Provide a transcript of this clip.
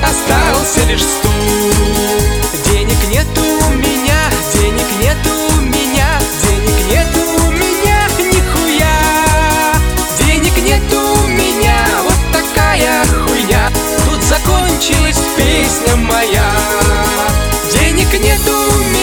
остался лишь стул. Денег нету у меня, денег нету у меня, денег нету у меня, нихуя. Денег нету у меня, вот такая хуйня. Тут закончилась песня моя. Денег нету у меня.